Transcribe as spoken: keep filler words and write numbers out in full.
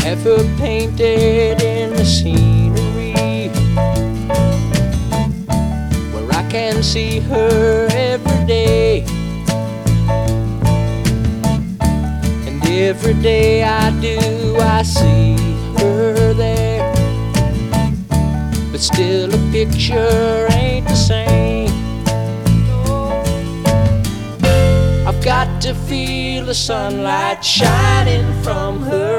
have her painted in the scenery, where I can see her every day. And every day I do, I see her there, but still a picture ain't the same. I've got to feel the sunlight shining from her